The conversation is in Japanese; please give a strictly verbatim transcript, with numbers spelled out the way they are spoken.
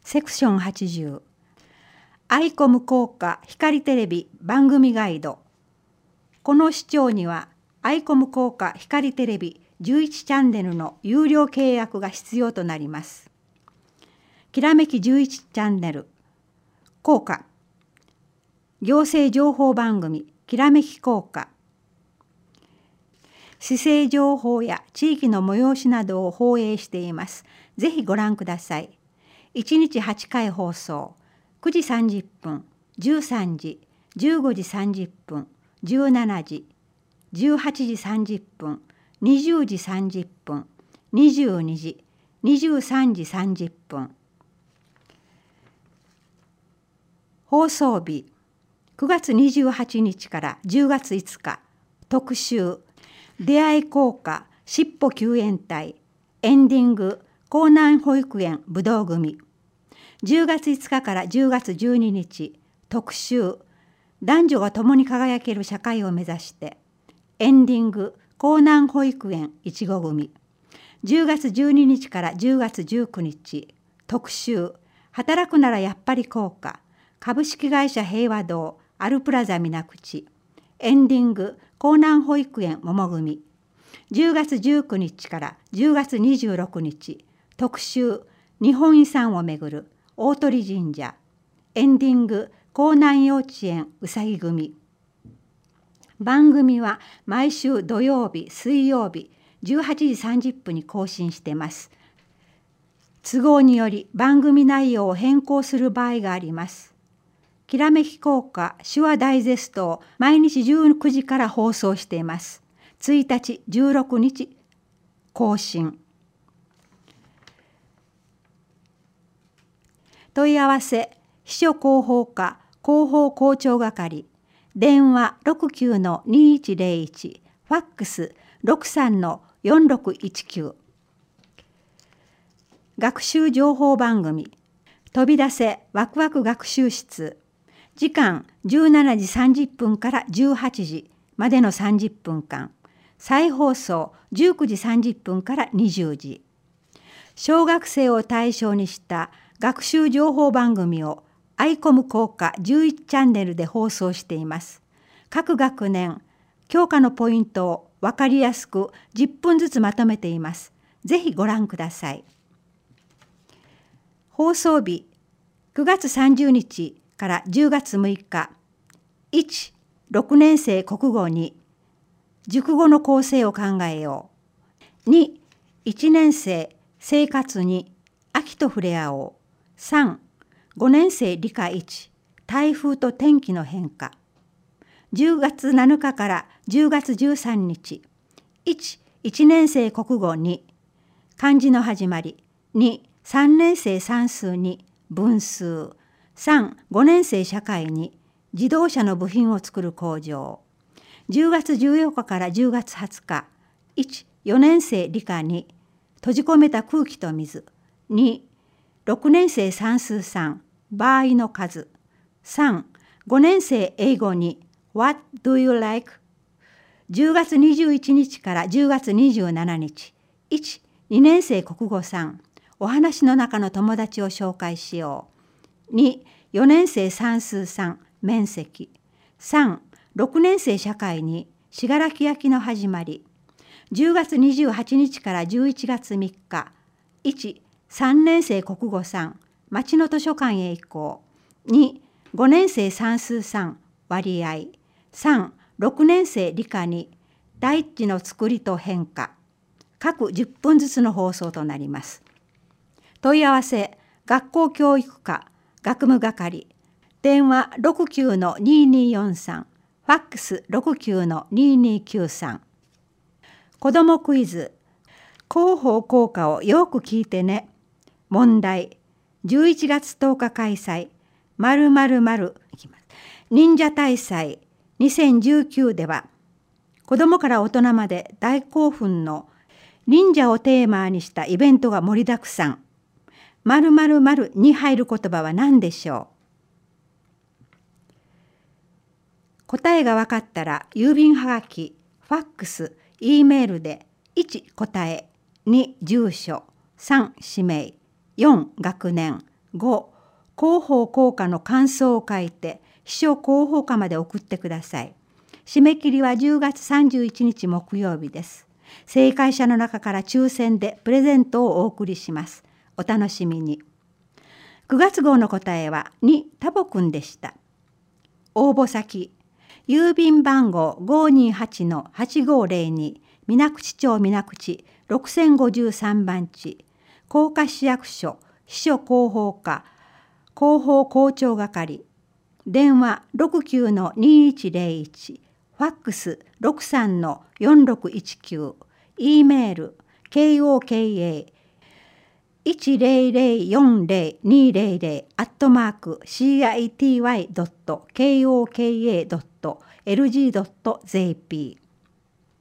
セクションはちじゅう、アイコム効果光テレビ番組ガイド。この視聴にはアイコム効果光テレビじゅういちチャンネルの有料契約が必要となります。きらめきじゅういちチャンネル効果、行政情報番組きらめき効果、市政情報や地域の催しなどを放映しています。ぜひご覧ください。いちにちはちかい放送、くじさんじゅっぷん、じゅうさんじ、じゅうごじさんじゅっぷん、じゅうしちじ、じゅうはちじさんじゅっぷん、にじゅうじさんじゅっぷん、にじゅうにじ、にじゅうさんじさんじゅっぷん。放送日、くがつにじゅうはちにちからじゅうがついつか、特集、出会い効果、しっぽ救援隊、エンディング、江南保育園ぶどう組。じゅうがついつかからじゅうがつじゅうににち、特集、男女が共に輝ける社会を目指して、エンディング、江南保育園いちご組。じゅうがつじゅうににちからじゅうがつじゅうくにち、特集、働くならやっぱり効果、株式会社平和堂アルプラザ水口。エンディング、江南保育園桃組。じゅうがつじゅうくにちからじゅうがつにじゅうろくにち、特集、日本遺産をめぐる大鳥神社。エンディング、江南幼稚園うさぎ組。番組は毎週土曜日、水曜日、じゅうはちじさんじゅっぷんに更新しています。都合により番組内容を変更する場合があります。きらめき効果手話ダイジェストを毎日じゅうくじから放送しています。ついたち、じゅうろくにち更新。問い合わせ、秘書広報課広報校長係、電話 ろくきゅうのにいちぜろいち、ファックス ろくさんのよんろくいちきゅう。学習情報番組、飛び出せワクワク学習室。時間じゅうしちじさんじゅっぷんからじゅうはちじまでのさんじゅっぷんかん。再放送じゅうくじさんじゅっぷんからにじゅうじ。小学生を対象にした学習情報番組をアイコム効果じゅういちチャンネルで放送しています。各学年、教科のポイントを分かりやすくじゅっぷんずつまとめています。ぜひご覧ください。放送日、くがつさんじゅうにちからじゅうがつむいか。いち、ろくねんせい国語に、熟語の構成を考えよう。に、いちねんせい生活に、秋と触れ合おう。さん、ごねんせい理科いち、台風と天気の変化。じゅうがつなのかからじゅうがつじゅうさんにち。いち、いちねんせい国語に、漢字の始まり。に、さんねんせい算数に、分数。さん、ごねんせい社会に、自動車の部品を作る工場。じゅうがつじゅうよっかからじゅうがつはつか。いち、よねんせい理科に、閉じ込めた空気と水。に、ろくねんせい算数さん、場合の数。さん、ごねんせい英語に What do you like? じゅうがつにじゅういちにちからじゅうがつにじゅうしちにち。いち、にねんせい国語さん、お話の中の友達を紹介しよう。に、よねんせい算数さん、面積。さん、ろくねんせい社会に信楽焼の始まり。じゅうがつにじゅうはちにちからじゅういちがつみっか。いち、さんねんせい国語さん、町の図書館へ行こう。に、ごねんせい算数さん、割合。さん、ろくねんせい理科に、大地の作りと変化。各じゅっぷんずつの放送となります。問い合わせ、学校教育課、学務係。電話 ろくきゅうのにによんさん、ファックス ろくきゅうのににきゅうさん。子どもクイズ。広報効果をよく聞いてね。問題。じゅういちがつとおか開催。〇〇〇いきます。忍者大祭にせんじゅうきゅうでは、子どもから大人まで大興奮の忍者をテーマにしたイベントが盛りだくさん。〇〇〇に入る言葉は何でしょう。答えが分かったら郵便はがき、ファックス、Eメールでいち答え、に住所、さん氏名、よん学年、 ご、広報効果の感想を書いて秘書広報課まで送ってください。締め切りはじゅうがつさんじゅういちにち木曜日です。正解者の中から抽選でプレゼントをお送りします。お楽しみに。くがつ号の答えはにタボくんでした。応募先、郵便番号 ごーにーはちのはちごーぜろに 水口町水口ろくせんごじゅうさんばん地、甲賀市役所秘書広報課広報校長係、電話 ろくきゅうのにいちぜろいち、ファックス ろくさんのよんろくいちきゅう、E メール ケーオーケーエーいちぜろぜろよんぜろにぜろぜろ アットマーク シーアイティーワイドットケーオーケーエードットエルジードットジェーピー